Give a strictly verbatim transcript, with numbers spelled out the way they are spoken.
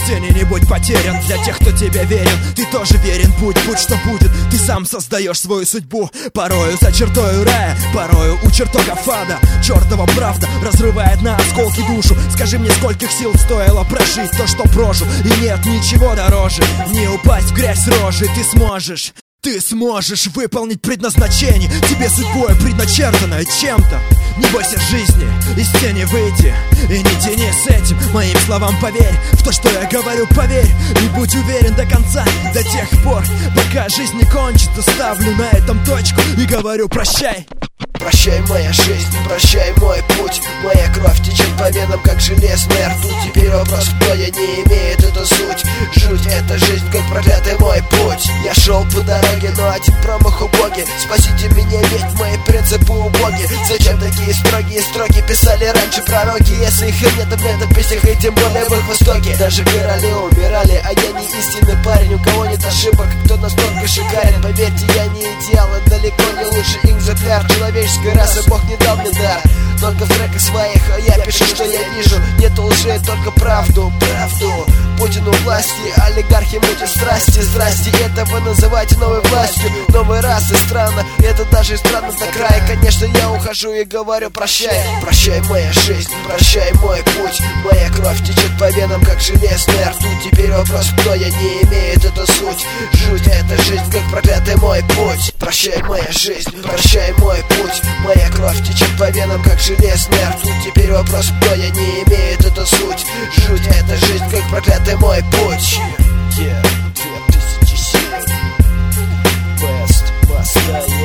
тени не будь потерян. Для тех, кто тебе верен, ты тоже верен. Будь, будь что будет, ты сам создаешь свою судьбу. Порою за чертою рая, порою у чертогов ада. Чертова правда разрывает на осколки душу. Скажи мне, скольких сил стоило прожить то, что прожил. И нет ничего дороже не упасть в грязь рожи. Ты сможешь, ты сможешь выполнить предназначение, тебе судьбой предначертанное чем-то. Не бойся жизни, из тени выйти и не тяни с этим. Моим словам поверь, в то, что я говорю, поверь. И будь уверен до конца, до тех пор, пока жизнь не кончится. Ставлю на этом точку и говорю прощай. Прощай, моя жизнь, прощай, мой путь. Моя кровь течет по венам, как железная ртуть. Теперь вопрос, кто я, не имеет эту суть. Жуть, это жизнь, как проклятый мой путь. Я шел по дороге, но один промах убогий. Спасите меня, ведь мои принципы убоги. Зачем такие строгие строки писали раньше пророки? Если их и нет в летописях, и тем более в их востоке. Даже короли умирали, а я не истинный парень. У кого нет ошибок, кто настолько шикарен. Поверьте, я не идеал, и далеко не лучше экземпляр человеческой расы. Бог не дал мне дар, только в треках своих я пишу, что я вижу. Нету лжи, только правду, правду. Путин у власти, олигархи мутят страсти. Здрасте, это вы называете новой властью. Новой расы, странно, это даже странно до края. Конечно, я ухожу и говорю прощай. Прощай, моя жизнь, прощай, мой путь. Моя кровь течет по венам, как железная ртуть. Теперь вопрос, кто я, не имеет эту суть. Жуть, это жизнь, как проклятый мой путь. Прощай, моя жизнь, прощай, мой путь. Моя кровь течет по венам, как железная ртуть. Теперь вопрос, кто я, не имеет эту суть. Жуть, это жизнь, как проклятый мой путь. Yeah, две тысячи семь. Best,